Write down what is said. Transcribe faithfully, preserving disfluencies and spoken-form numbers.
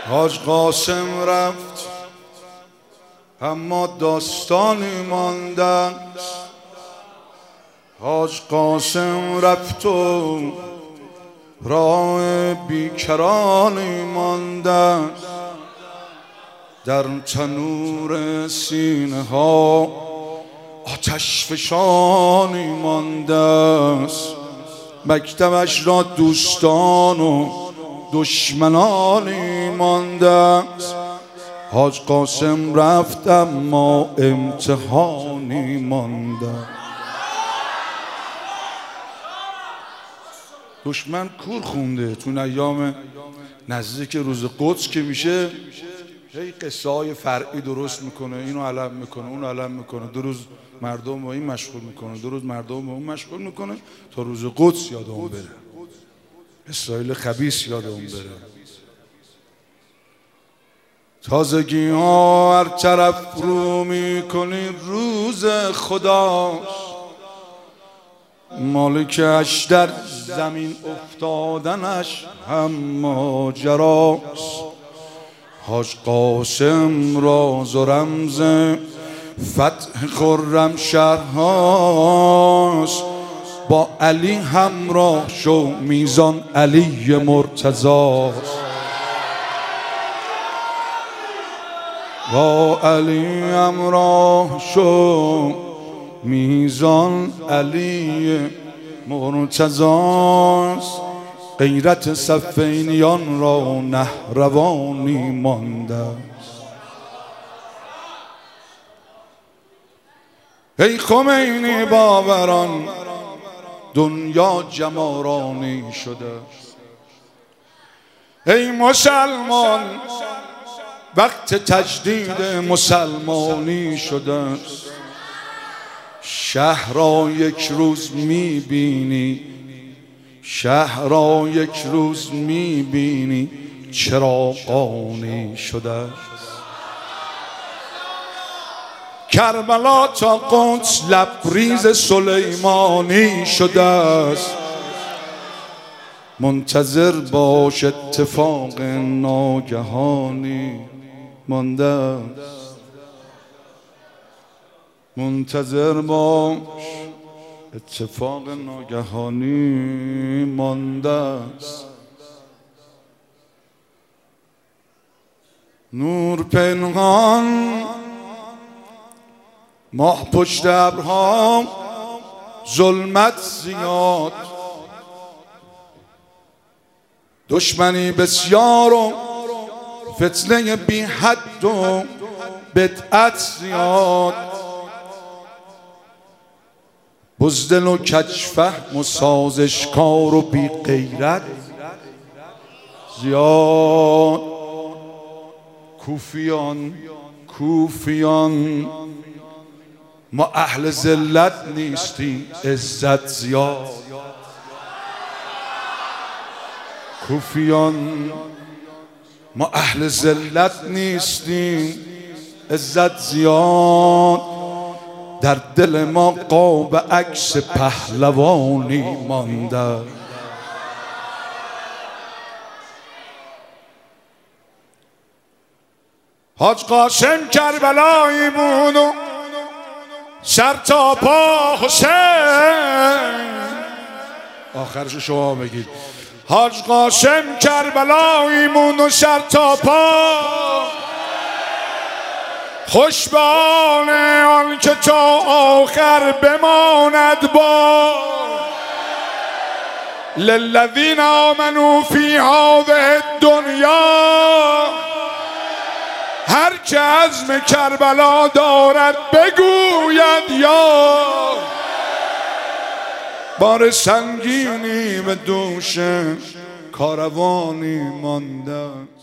حاج قاسم رفت اما داستانی مانده. حاج قاسم رفت و راه بیکرانی مانده. در تنور سینه ها آتش فشانی مانده است. مکتبش را دوستان و دشمنانی مانده است. حاج قاسم رفت اما امتحانی مانده. دشمن کور خونده تو ایام نزدیک روز قدس که میشه هی قصه های فرعی درست میکنه، اینو علم میکنه، اونو علم میکنه، دو روز مردم با این مشغول میکنه، دو روز مردم با اون مشغول میکنه تا روز قدس یاد اون بره، اسرائیل خبیث یاد اون بره. تازگی ها هر طرف رو میکنی روز خداست. مالکش در زمین افتادنش هم ماجراست. حاج قاسم راز و رمز فتح خرم شهرهاست. با علی همراه شو میزان علی مرتضاست. با علی همراه شو میزان علی مرتضاست. غیرت صفینیان را نهروانی مانده است. ای خمینی باوران دنیا جمارانی شده است. ای مسلمان وقت تجدید مسلمانی شده است. شهر را یک روز میبینی، شهر را یک روز میبینی چراغانی شده است. کربلا تا قدس لبریز سلیمانی شده است. منتظر باش اتفاق ناگهانی مانده است. منتظر باش اتفاق ناگهانی مانده است. نور پنهان ماه پشت ابرها، ظلمت زیاد، دشمنی بسیار و فتنه بی حد و بدعت زیاد. بزدل و کجفهم و سازشکار و بی غیرت زیاد. کوفیان کوفیان ما اهل ذلت نیستیم، عزت زیاد. کوفیان ما اهل ذلت نیستیم، عزت زیاد. در دل ما قاب عکس پهلوانی مانده. حاج قاسم کربلایی بود و سر تا پا حسین. آخرش شما بگید. حاج قاسم کربلایی بود و سر تا پا. خوشبان آن که تا آخر بماند با للذین آمنوا فی هذه الدنیا. هر که عزم کربلا دارد بگوید یا. بار سنگینی به دوش کاروانی مانده.